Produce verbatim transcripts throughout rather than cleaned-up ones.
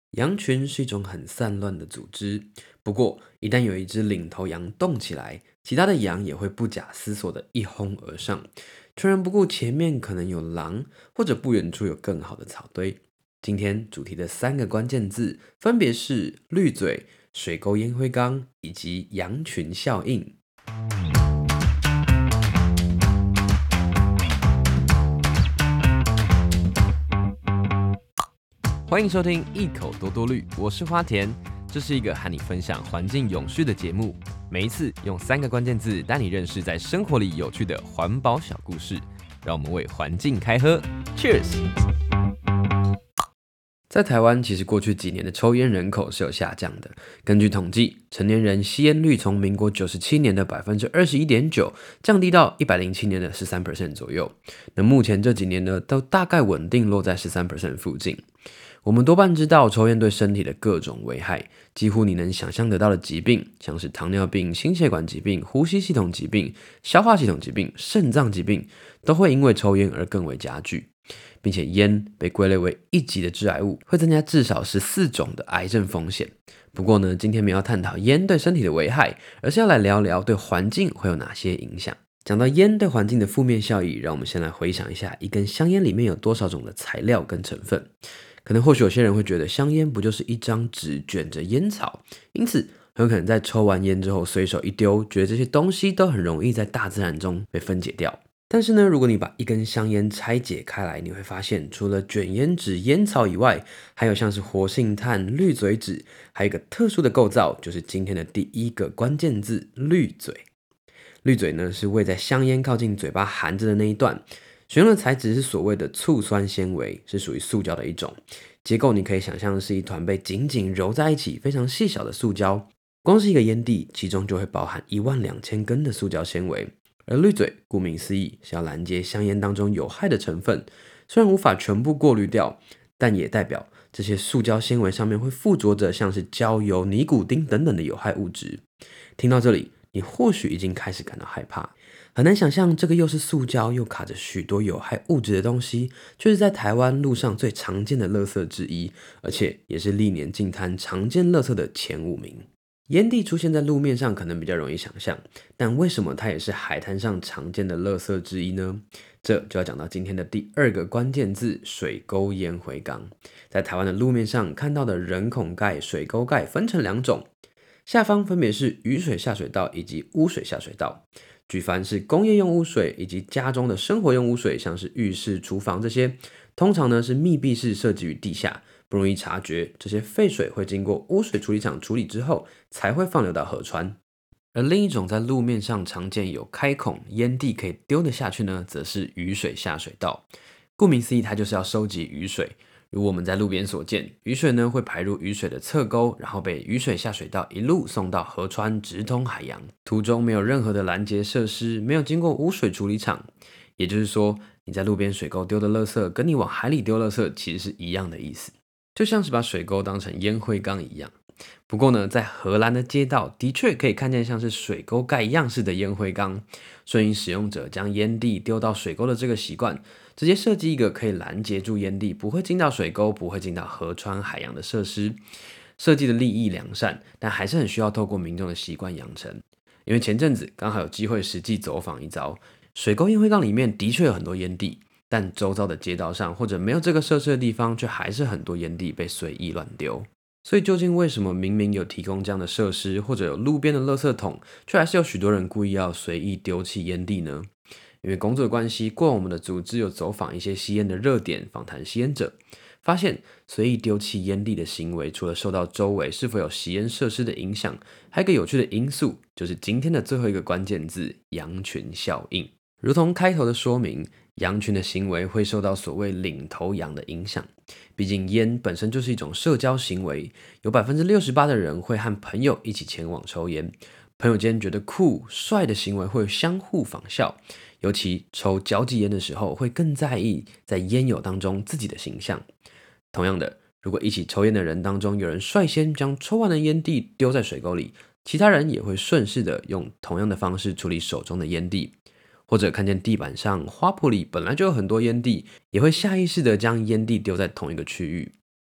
羊群是一种很散乱的组织，不过一旦有一只领头羊动起来，其他的羊也会不假思索的一哄而上，全然不顾前面可能有狼，或者不远处有更好的草堆。今天主题的三个关键字分别是绿嘴、水沟烟灰缸以及羊群效应。欢迎收听一口多多绿，我是花田，这是一个和你分享环境永续的节目。每一次用三个关键字带你认识在生活里有趣的环保小故事，让我们为环境开喝 ，Cheers！在台湾，其实过去几年的抽烟人口是有下降的。根据统计，成年人吸烟率从民国九十七年的 百分之二十一点九 降低到一百零七年的 百分之十三 左右。那目前这几年呢，都大概稳定落在 百分之十三 附近。我们多半知道抽烟对身体的各种危害，几乎你能想象得到的疾病，像是糖尿病、心血管疾病、呼吸系统疾病、消化系统疾病、肾脏疾病，都会因为抽烟而更为加剧。并且烟被归类为一级的致癌物，会增加至少十四种的癌症风险。不过呢，今天没有探讨烟对身体的危害，而是要来聊聊对环境会有哪些影响。讲到烟对环境的负面效益，让我们先来回想一下一根香烟里面有多少种的材料跟成分。可能或许有些人会觉得香烟不就是一张纸卷着烟草，因此很有可能在抽完烟之后随手一丢，觉得这些东西都很容易在大自然中被分解掉。但是呢，如果你把一根香烟拆解开来，你会发现除了卷烟纸、烟草以外，还有像是活性炭、滤嘴纸，还有一个特殊的构造，就是今天的第一个关键字——滤嘴。滤嘴呢，是位在香烟靠近嘴巴含着的那一段，选用的材质是所谓的醋酸纤维，是属于塑胶的一种。结构你可以想象是一团被紧紧揉在一起、非常细小的塑胶。光是一个烟蒂，其中就会包含一万两千根的塑胶纤维。而滤嘴顾名思义是要拦截香烟当中有害的成分，虽然无法全部过滤掉，但也代表这些塑胶纤维上面会附着着像是焦油、尼古丁等等的有害物质。听到这里，你或许已经开始感到害怕，很难想象这个又是塑胶又卡着许多有害物质的东西，却是在台湾路上最常见的垃圾之一，而且也是历年净滩常见垃圾的前五名。烟蒂出现在路面上可能比较容易想象，但为什么它也是海滩上常见的垃圾之一呢？这就要讲到今天的第二个关键字——水沟烟灰缸。在台湾的路面上看到的人孔盖、水沟盖分成两种，下方分别是雨水下水道以及污水下水道。举凡是工业用污水以及家中的生活用污水，像是浴室、厨房这些，通常呢是密闭式设置于地下，不容易察觉，这些废水会经过污水处理厂处理之后，才会放流到河川。而另一种在路面上常见有开孔、烟蒂可以丢得下去呢，则是雨水下水道。顾名思义，它就是要收集雨水。如我们在路边所见，雨水呢会排入雨水的侧沟，然后被雨水下水道一路送到河川，直通海洋。途中没有任何的拦截设施，没有经过污水处理厂。也就是说，你在路边水沟丢的垃圾，跟你往海里丢垃圾其实是一样的意思。就像是把水沟当成烟灰缸一样。不过呢，在荷兰的街道的确可以看见像是水沟盖样式的烟灰缸，顺应使用者将烟蒂丢到水沟的这个习惯，直接设计一个可以拦截住烟蒂不会进到水沟、不会进到河川、海洋的设施。设计的立意良善，但还是很需要透过民众的习惯养成。因为前阵子刚好有机会实际走访一遭，水沟烟灰缸里面的确有很多烟蒂，但周遭的街道上或者没有这个设施的地方，却还是很多烟蒂被随意乱丢。所以究竟为什么明明有提供这样的设施，或者有路边的垃圾桶，却还是有许多人故意要随意丢弃烟蒂呢？因为工作的关系，过往我们的组织有走访一些吸烟的热点，访谈吸烟者，发现随意丢弃烟蒂的行为，除了受到周围是否有吸烟设施的影响，还有一个有趣的因素，就是今天的最后一个关键字——羊群效应。如同开头的说明，羊群的行为会受到所谓领头羊的影响。毕竟烟本身就是一种社交行为，有 百分之六十八 的人会和朋友一起前往抽烟。朋友间觉得酷、帅的行为会相互仿效，尤其抽交际烟的时候，会更在意在烟友当中自己的形象。同样的，如果一起抽烟的人当中有人率先将抽完的烟蒂丢在水沟里，其他人也会顺势的用同样的方式处理手中的烟蒂。或者看见地板上花圃里本来就有很多烟蒂，也会下意识的将烟蒂丢在同一个区域。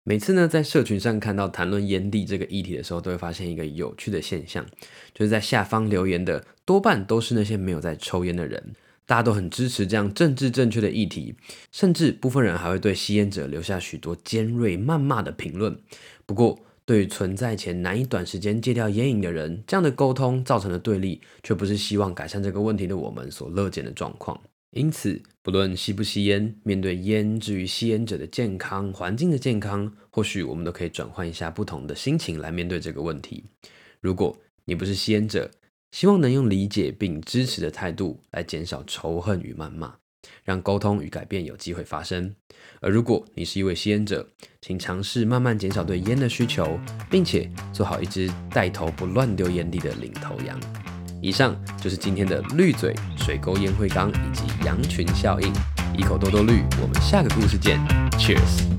每次呢，在社群上看到谈论菸蒂这个议题的时候，都会发现一个有趣的现象，就是在下方留言的多半都是那些没有在抽菸的人，大家都很支持这样政治正确的议题，甚至部分人还会对吸菸者留下许多尖锐谩骂的评论。不过，对于存在前难以短时间戒掉烟瘾的人，这样的沟通造成的对立，却不是希望改善这个问题的我们所乐见的状况。因此，不论吸不吸烟，面对烟至于吸烟者的健康、环境的健康，或许我们都可以转换一下不同的心情来面对这个问题。如果你不是吸烟者，希望能用理解并支持的态度来减少仇恨与谩骂，让沟通与改变有机会发生。而如果你是一位吸烟者，请尝试慢慢减少对烟的需求，并且做好一只带头不乱丢烟蒂的领头羊。以上就是今天的绿嘴、水沟烟灰缸以及羊群效应。一口多多绿，我们下个故事见 ，Cheers。